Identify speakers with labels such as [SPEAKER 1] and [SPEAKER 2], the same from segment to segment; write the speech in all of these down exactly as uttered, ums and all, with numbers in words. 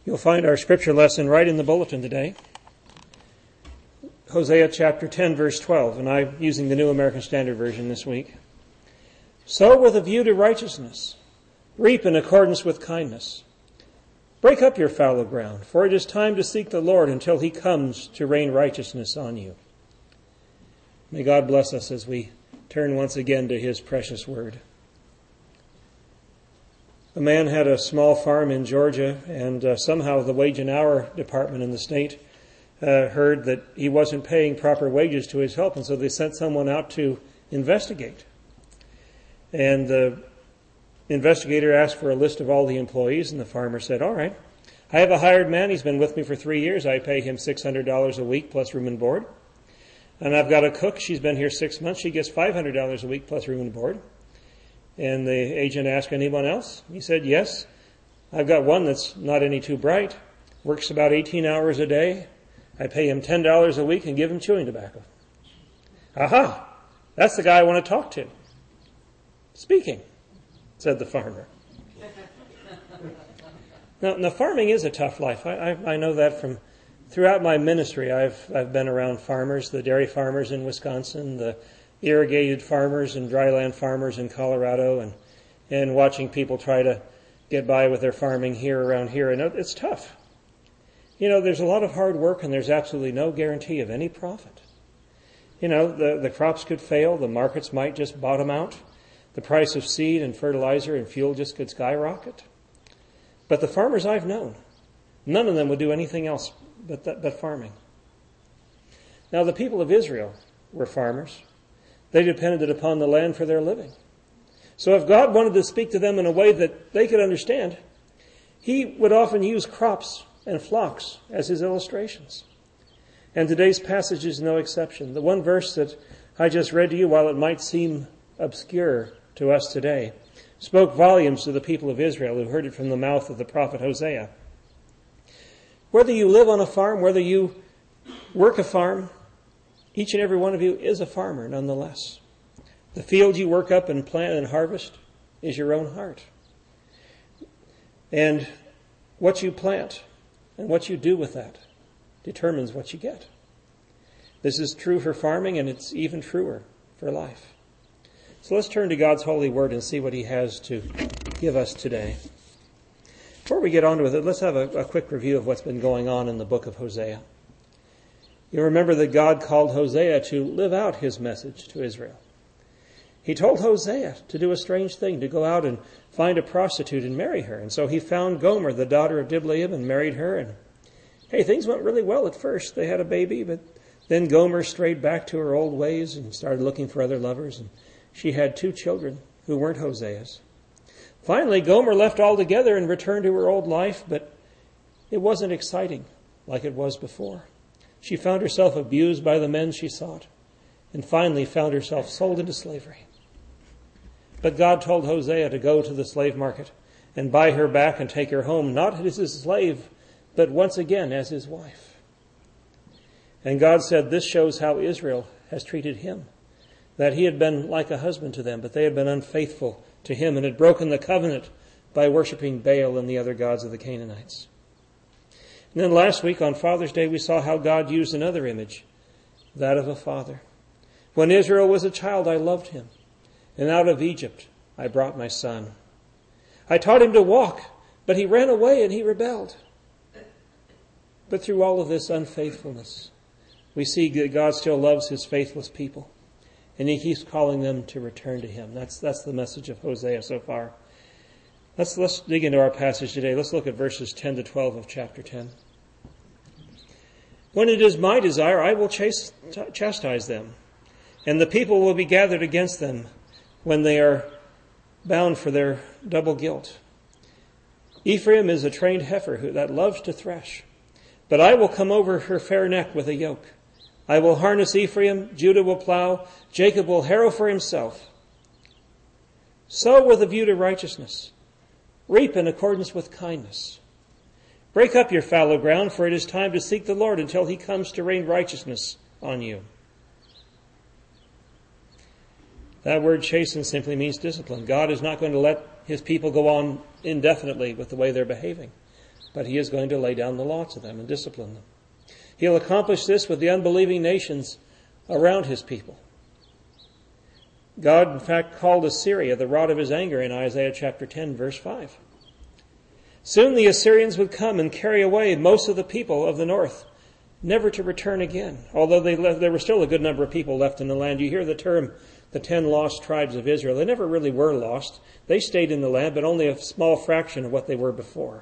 [SPEAKER 1] You'll find our scripture lesson right in the bulletin today. Hosea chapter ten, verse twelve, and I'm using the New American Standard Version this week. Sow with a view to righteousness. Reap in accordance with kindness. Break up your fallow ground, for it is time to seek the Lord until he comes to rain righteousness on you. May God bless us as we turn once again to his precious word. A man had a small farm in Georgia, and uh, somehow the wage and hour department in the state uh, heard that he wasn't paying proper wages to his help, and so they sent someone out to investigate. And the investigator asked for a list of all the employees, and the farmer said, all right, I have a hired man. He's been with me for three years. I pay him six hundred dollars a week plus room and board. And I've got a cook. She's been here six months. She gets five hundred dollars a week plus room and board. And the agent asked, anyone else? He said, yes. I've got one that's not any too bright. Works about eighteen hours a day. I pay him ten dollars a week and give him chewing tobacco. Aha! That's the guy I want to talk to. Speaking, said the farmer. Now, now farming is a tough life. I, I, I know that from throughout my ministry. I've I've been around farmers, the dairy farmers in Wisconsin, the irrigated farmers and dryland farmers in Colorado, and and watching people try to get by with their farming here around here. And it's tough. You know, there's a lot of hard work, and there's absolutely no guarantee of any profit. You know, the, the crops could fail. The markets might just bottom out. The price of seed and fertilizer and fuel just could skyrocket. But the farmers I've known, none of them would do anything else but, that, but farming. Now, the people of Israel were farmers. They depended upon the land for their living. So if God wanted to speak to them in a way that they could understand, he would often use crops and flocks as his illustrations. And today's passage is no exception. The one verse that I just read to you, while it might seem obscure to us today, spoke volumes to the people of Israel who heard it from the mouth of the prophet Hosea. Whether you live on a farm, whether you work a farm, each and every one of you is a farmer nonetheless. The field you work up and plant and harvest is your own heart. And what you plant and what you do with that determines what you get. This is true for farming, and it's even truer for life. So let's turn to God's holy word and see what he has to give us today. Before we get on with it, let's have a, a quick review of what's been going on in the book of Hosea. You remember that God called Hosea to live out his message to Israel. He told Hosea to do a strange thing, to go out and find a prostitute and marry her. And so he found Gomer, the daughter of Diblaim, and married her. And hey, things went really well at first. They had a baby, but then Gomer strayed back to her old ways and started looking for other lovers. And she had two children who weren't Hosea's. Finally, Gomer left altogether and returned to her old life, but it wasn't exciting like it was before. She found herself abused by the men she sought, and finally found herself sold into slavery. But God told Hosea to go to the slave market and buy her back and take her home, not as his slave, but once again as his wife. And God said this shows how Israel has treated him, that he had been like a husband to them, but they had been unfaithful to him and had broken the covenant by worshiping Baal and the other gods of the Canaanites. And then last week on Father's Day, we saw how God used another image, that of a father. When Israel was a child, I loved him. And out of Egypt, I brought my son. I taught him to walk, but he ran away and he rebelled. But through all of this unfaithfulness, we see that God still loves his faithless people. And he keeps calling them to return to him. That's, that's the message of Hosea so far. Let's, let's dig into our passage today. Let's look at verses ten to twelve of chapter ten. When it is my desire, I will chase, chastise them, and the people will be gathered against them when they are bound for their double guilt. Ephraim is a trained heifer who, that loves to thresh, but I will come over her fair neck with a yoke. I will harness Ephraim, Judah will plow, Jacob will harrow for himself. Sow with a view to righteousness. Reap in accordance with kindness. Break up your fallow ground, for it is time to seek the Lord until he comes to rain righteousness on you. That word chasten simply means discipline. God is not going to let his people go on indefinitely with the way they're behaving. but he is going to lay down the law to them and discipline them. He'll accomplish this with the unbelieving nations around his people. God, in fact, called Assyria the rod of his anger in Isaiah chapter ten, verse five. Soon the Assyrians would come and carry away most of the people of the north, never to return again. Although they left, there were still a good number of people left in the land. You hear the term, the ten lost tribes of Israel. They never really were lost. They stayed in the land, but only a small fraction of what they were before.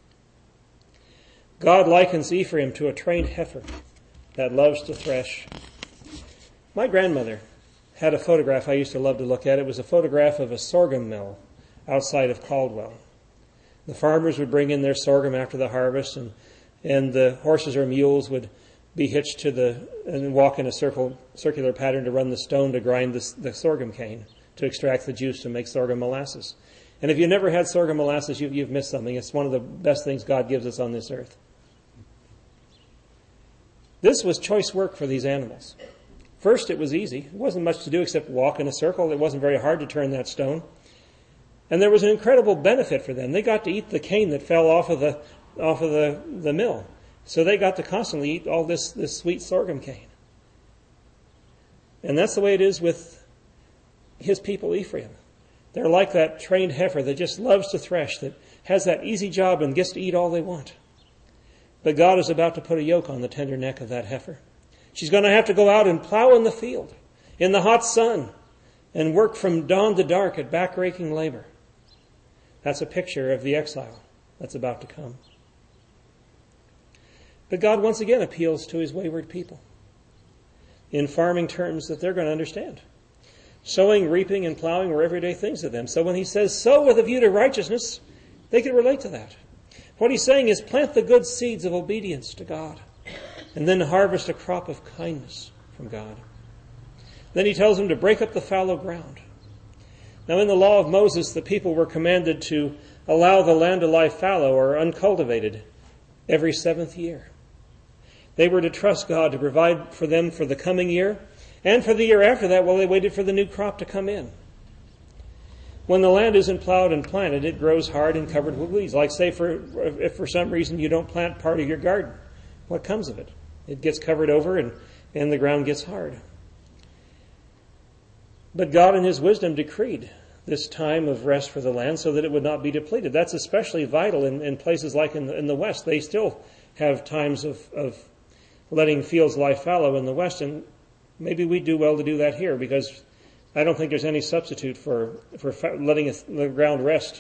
[SPEAKER 1] God likens Ephraim to a trained heifer that loves to thresh. My grandmother had a photograph I used to love to look at. It was a photograph of a sorghum mill outside of Caldwell. The farmers would bring in their sorghum after the harvest, and, and the horses or mules would be hitched to the, and walk in a circle, circular pattern to run the stone to grind the, the sorghum cane, to extract the juice to make sorghum molasses. And if you never had sorghum molasses, you, you've missed something. It's one of the best things God gives us on this earth. This was choice work for these animals. First, it was easy. It wasn't much to do except walk in a circle. It wasn't very hard to turn that stone. And there was an incredible benefit for them. They got to eat the cane that fell off of the off of the, the mill. So they got to constantly eat all this, this sweet sorghum cane. And that's the way it is with his people, Ephraim. They're like that trained heifer that just loves to thresh, that has that easy job and gets to eat all they want. But God is about to put a yoke on the tender neck of that heifer. She's going to have to go out and plow in the field, in the hot sun, and work from dawn to dark at back-raking labor. That's a picture of the exile that's about to come. But God once again appeals to his wayward people in farming terms that they're going to understand. Sowing, reaping, and plowing were everyday things to them. So when he says, sow with a view to righteousness, they can relate to that. What he's saying is plant the good seeds of obedience to God, and then harvest a crop of kindness from God. Then he tells them to break up the fallow ground. Now in the law of Moses, the people were commanded to allow the land to lie fallow or uncultivated every seventh year. They were to trust God to provide for them for the coming year and for the year after that while they waited for the new crop to come in. When the land isn't plowed and planted, it grows hard and covered with weeds. Like say for if for some reason you don't plant part of your garden, what comes of it? It gets covered over and, and the ground gets hard. But God in his wisdom decreed this time of rest for the land so that it would not be depleted. That's especially vital in, in places like in the, in the West. They still have times of, of letting fields lie fallow in the West, and maybe we do well to do that here, because I don't think there's any substitute for, for letting the ground rest.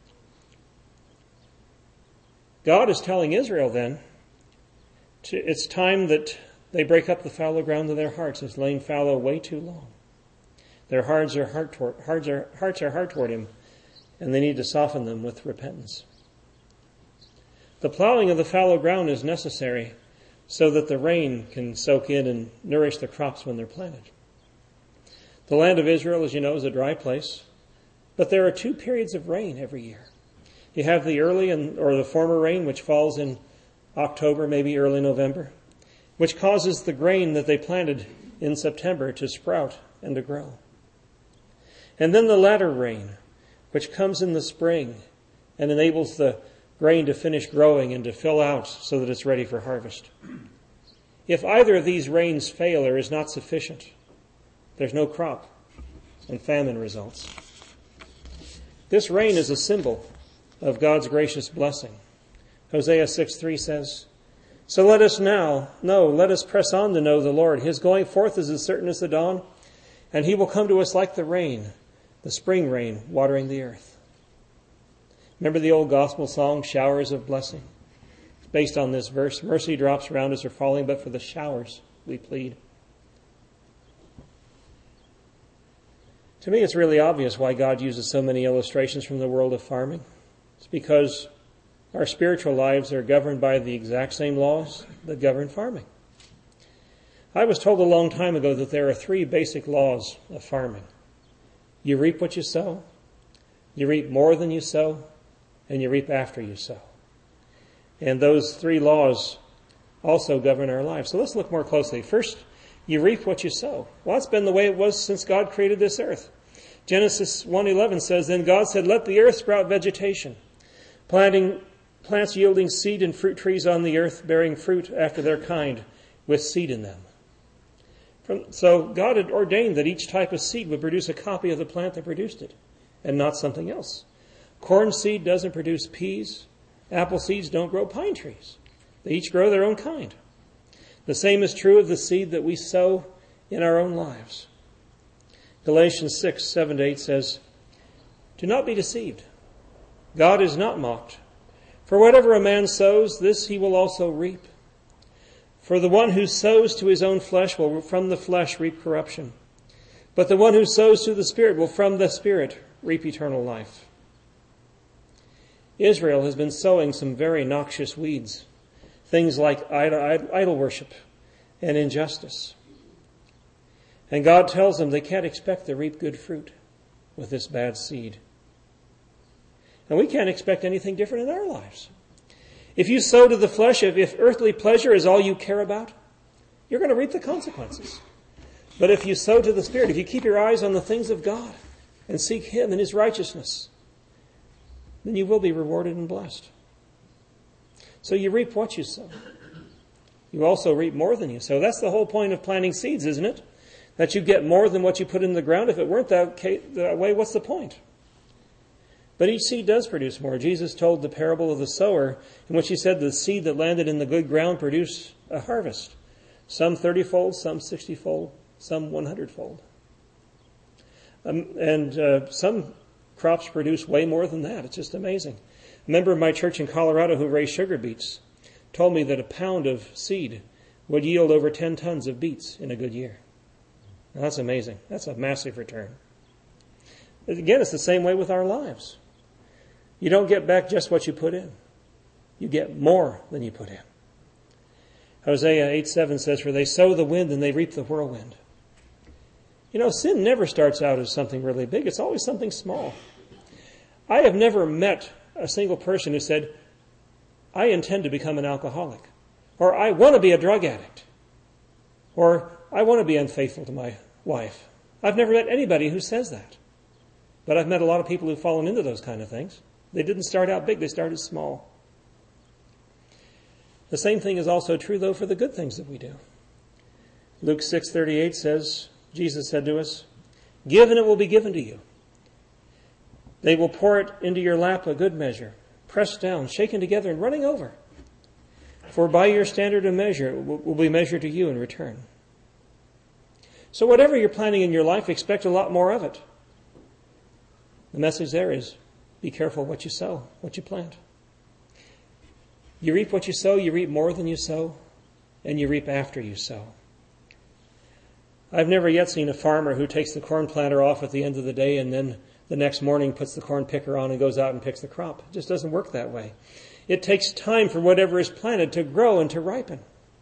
[SPEAKER 1] God is telling Israel then, to, it's time that they break up the fallow ground of their hearts. It's lain fallow way too long. Their hearts are hard toward, hearts are, hearts are hard toward him, and they need to soften them with repentance. The plowing of the fallow ground is necessary so that the rain can soak in and nourish the crops when they're planted. The land of Israel, as you know, is a dry place, but there are two periods of rain every year. You have the early and or the former rain, which falls in October, maybe early November, which causes the grain that they planted in September to sprout and to grow. And then the latter rain, which comes in the spring and enables the grain to finish growing and to fill out so that it's ready for harvest. If either of these rains fail or is not sufficient, there's no crop, and famine results. This rain is a symbol of God's gracious blessing. Hosea six three says, so let us now know, let us press on to know the Lord. His going forth is as certain as the dawn, and he will come to us like the rain, the spring rain watering the earth. Remember the old gospel song, Showers of Blessing? It's based on this verse. Mercy drops around us are falling, but for the showers we plead. To me, it's really obvious why God uses so many illustrations from the world of farming. It's because our spiritual lives are governed by the exact same laws that govern farming. I was told a long time ago that there are three basic laws of farming. You reap what you sow, you reap more than you sow, and you reap after you sow. And those three laws also govern our lives. So let's look more closely. First, you reap what you sow. Well, it's been the way it was since God created this earth. Genesis one eleven says, then God said, let the earth sprout vegetation, planting plants yielding seed and fruit trees on the earth, bearing fruit after their kind, with seed in them. From, so God had ordained that each type of seed would produce a copy of the plant that produced it, and not something else. Corn seed doesn't produce peas. Apple seeds don't grow pine trees. They each grow their own kind. The same is true of the seed that we sow in our own lives. Galatians six, seven to eight says, "Do not be deceived. God is not mocked. For whatever a man sows, this he will also reap. For the one who sows to his own flesh will from the flesh reap corruption. But the one who sows to the Spirit will from the Spirit reap eternal life." Israel has been sowing some very noxious weeds, things like idol, idol worship and injustice. And God tells them they can't expect to reap good fruit with this bad seed. And we can't expect anything different in our lives. If you sow to the flesh, if, if earthly pleasure is all you care about, you're going to reap the consequences. But if you sow to the Spirit, if you keep your eyes on the things of God and seek Him and His righteousness, then you will be rewarded and blessed. So you reap what you sow. You also reap more than you sow. That's the whole point of planting seeds, isn't it? That you get more than what you put in the ground. If it weren't that way, what's the point? But each seed does produce more. Jesus told the parable of the sower, in which he said the seed that landed in the good ground produced a harvest. Some thirty-fold, some sixty-fold, some one hundred-fold. Um, and uh, some crops produce way more than that. It's just amazing. A member of my church in Colorado who raised sugar beets told me that a pound of seed would yield over ten tons of beets in a good year. Now, that's amazing. That's a massive return. Again, it's the same way with our lives. You don't get back just what you put in. You get more than you put in. Hosea eight seven says, "For they sow the wind and they reap the whirlwind." You know, sin never starts out as something really big. It's always something small. I have never met a single person who said, "I intend to become an alcoholic," or "I want to be a drug addict," or "I want to be unfaithful to my wife." I've never met anybody who says that. But I've met a lot of people who've fallen into those kind of things. They didn't start out big, they started small. The same thing is also true, though, for the good things that we do. Luke six thirty-eight says, Jesus said to us, "Give and it will be given to you. They will pour it into your lap, a good measure, pressed down, shaken together, and running over. For by your standard of measure it will be measured to you in return." So whatever you're planning in your life, expect a lot more of it. The message there is, be careful what you sow, what you plant. You reap what you sow, you reap more than you sow, and you reap after you sow. I've never yet seen a farmer who takes the corn planter off at the end of the day and then the next morning puts the corn picker on and goes out and picks the crop. It just doesn't work that way. It takes time for whatever is planted to grow and to ripen.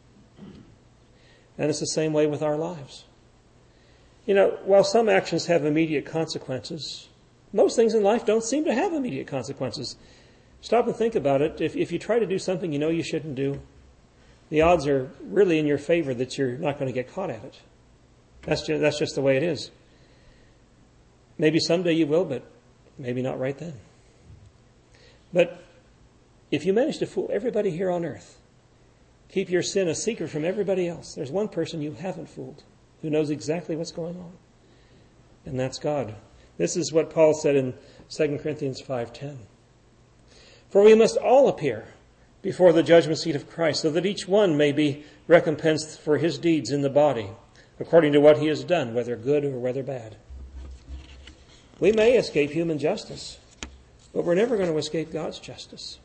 [SPEAKER 1] And it's the same way with our lives. You know, while some actions have immediate consequences, most things in life don't seem to have immediate consequences. Stop and think about it. If, if you try to do something you know you shouldn't do, the odds are really in your favor that you're not going to get caught at it. That's just, that's just the way it is. Maybe someday you will, but maybe not right then. But if you manage to fool everybody here on earth, keep your sin a secret from everybody else, there's one person you haven't fooled who knows exactly what's going on, and that's God. This is what Paul said in Second Corinthians five ten. "For we must all appear before the judgment seat of Christ, so that each one may be recompensed for his deeds in the body, according to what he has done, whether good or whether bad." We may escape human justice, but we're never going to escape God's justice.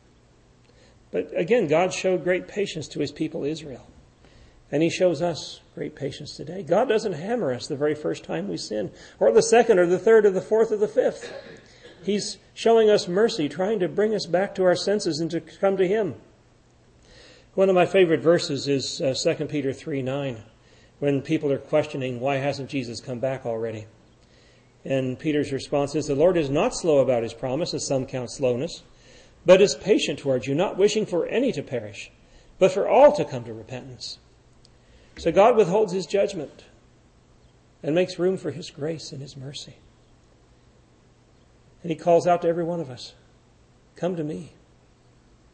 [SPEAKER 1] But again, God showed great patience to his people Israel. And he shows us great patience today. God doesn't hammer us the very first time we sin, or the second, or the third, or the fourth, or the fifth. He's showing us mercy, trying to bring us back to our senses and to come to him. One of my favorite verses is uh, Second Peter three nine, when people are questioning, why hasn't Jesus come back already? And Peter's response is, "The Lord is not slow about his promise, as some count slowness, but is patient towards you, not wishing for any to perish, but for all to come to repentance." So God withholds his judgment and makes room for his grace and his mercy. And he calls out to every one of us, "Come to me.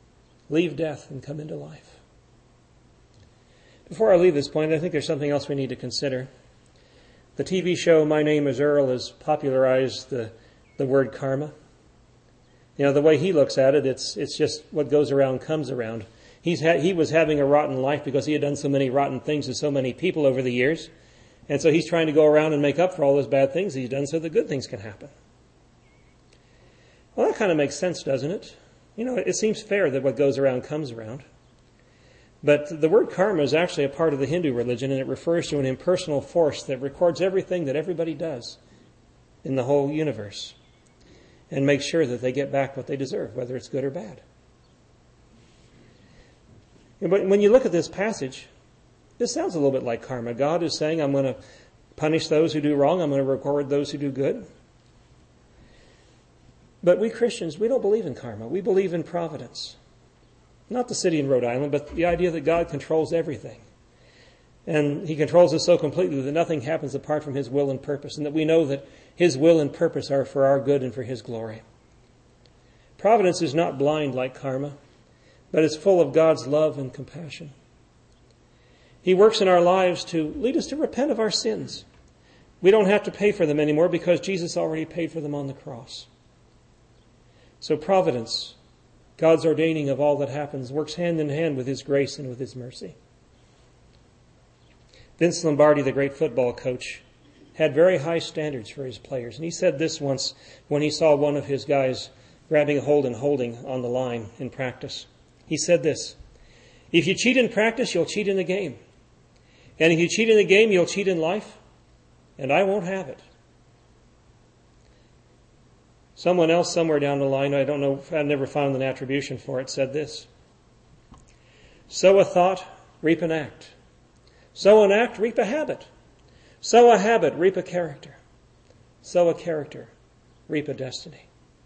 [SPEAKER 1] leave death and come into life. Before I leave this point, I think there's something else we need to consider. The T V show My Name is Earl has popularized the, the word karma. You know, the way he looks at it, it's it's just what goes around comes around. He's ha- he was having a rotten life because he had done so many rotten things to so many people over the years. And so he's trying to go around and make up for all those bad things he's done so that good things can happen. Well, that kind of makes sense, doesn't it? You know, it seems fair that what goes around comes around. But the word karma is actually a part of the Hindu religion, and it refers to an impersonal force that records everything that everybody does in the whole universe and makes sure that they get back what they deserve, whether it's good or bad. But when you look at this passage, this sounds a little bit like karma. God is saying, I'm going to punish those who do wrong. I'm going to reward those who do good. But we Christians, we don't believe in karma. We believe in providence. Not the city in Rhode Island, but the idea that God controls everything. And he controls us so completely that nothing happens apart from his will and purpose, and that we know that his will and purpose are for our good and for his glory. Providence is not blind like karma, but it's full of God's love and compassion. He works in our lives to lead us to repent of our sins. We don't have to pay for them anymore because Jesus already paid for them on the cross. So providence, God's ordaining of all that happens, works hand in hand with his grace and with his mercy. Vince Lombardi, the great football coach, had very high standards for his players. And he said this once when he saw one of his guys grabbing a hold and holding on the line in practice. He said this, if you cheat in practice, you'll cheat in the game. And if you cheat in the game, you'll cheat in life. And I won't have it. Someone else somewhere down the line, I don't know, I've never found an attribution for it, said this. Sow a thought, reap an act. Sow an act, reap a habit. Sow a habit, reap a character. Sow a character, reap a destiny.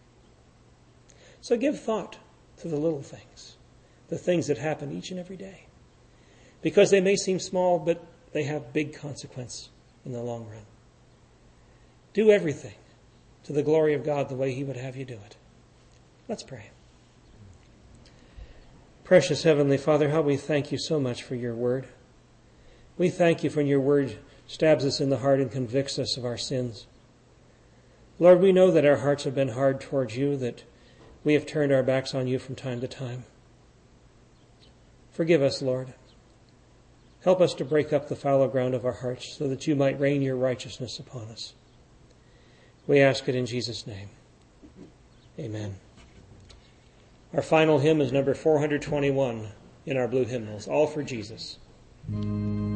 [SPEAKER 1] So give thought to the little things, the things that happen each and every day. Because they may seem small, but they have big consequence in the long run. Do everything to the glory of God the way he would have you do it. Let's pray. Precious Heavenly Father, how we thank you so much for your word. We thank you for your word stabs us in the heart and convicts us of our sins. Lord, we know that our hearts have been hard towards you, that we have turned our backs on you from time to time. Forgive us, Lord. Help us to break up the fallow ground of our hearts so that you might rain your righteousness upon us. We ask it in Jesus' name. Amen. Our final hymn is number four hundred twenty-one in our blue hymnals, All for Jesus.